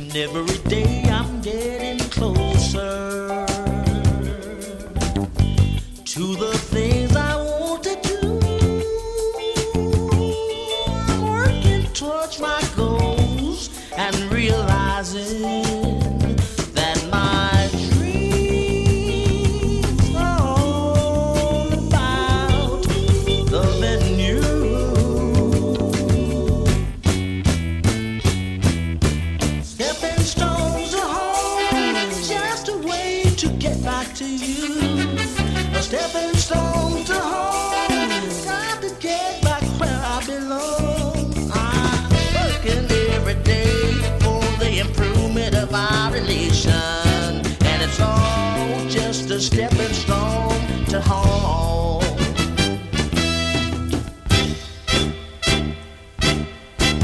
Every day I'm getting closer to the things I want to do. I'm working towards my goals and realizing that my dreams are all about loving you. Stepping stones to home is just a way to get back to you. A stepping stone to home, got to get back where I belong. I'm working every day for the improvement of our relation, and it's all just a stepping stone